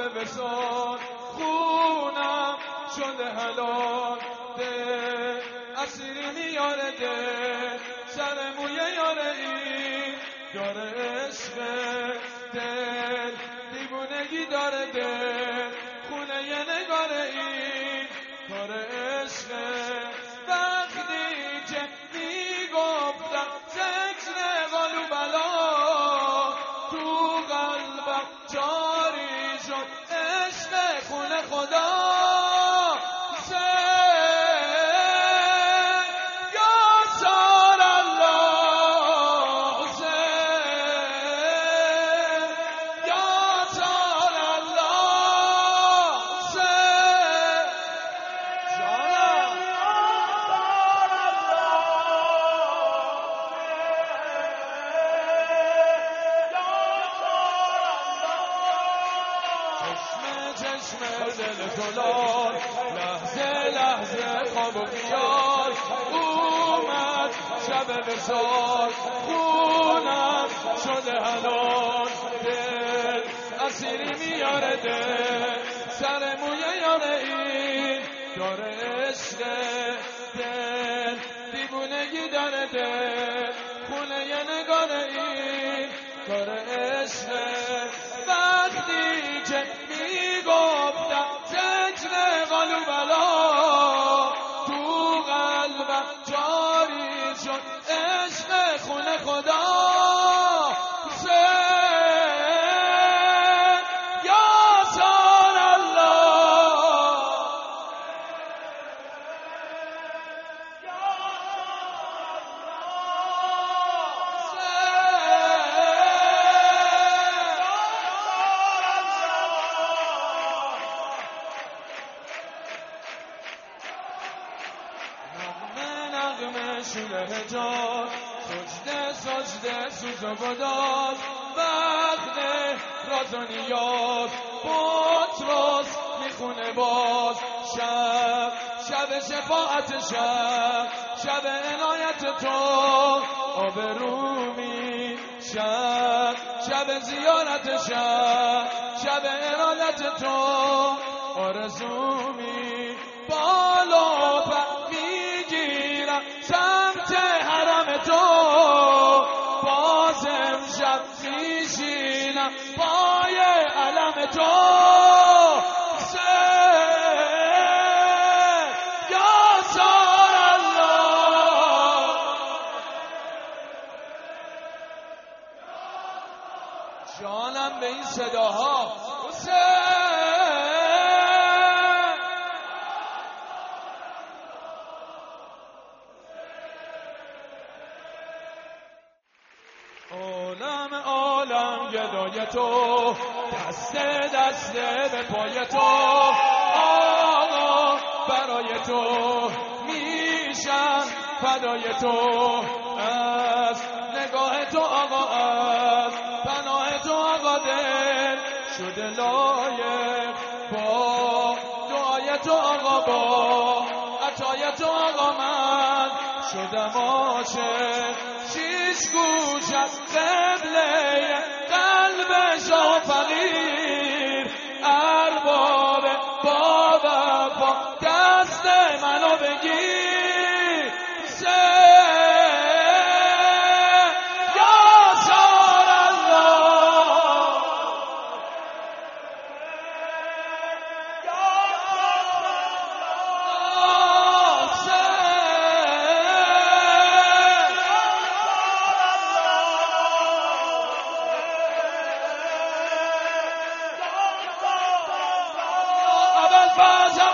شب وصال خونم شده حلال دل اسیر میاره دل سر موی یاره این داره عشق دل دیوونگی داره دل خونه یه نگاره این داره عشق وقتی که میگفتم ذکر قالو بلا تو قلبم جاری شد عشق خونه خدا دل زلال لحظه لحظه خواب و خیال اومد شب وصال خونم شده حلال دل اسیری میاره دل سر موی یاره این داره عشق دل دیوونگی داره دل خونه یه نگاره این داره عشق وقتی که میگفتم ذکر قالو بلا تو قلبم جاری شد عشق خونه خدا شوله هجار سجده سجده سوز و گداز وقت راز و نیاز بطرس میخونه باز شب شب شفاعت شب عنایت تو آبرومی شب زیارت شب ارادت تو آرزومی بالا میگیرم سمت حرم تو باز امشب میشینم پای علم تو جانم به این صداها حسین عالم گدای تو دسته دسته به پای تو آقا برای تو میشن فدای تو از نگاه تو آقا از پناه تو آقا دل شده لایق با دعای تو آقا با عطای تو آقا من شدم عاشق شیش گوشت قبله قلب شاه فقیر ارباب با وفا دست منو بگیر فاز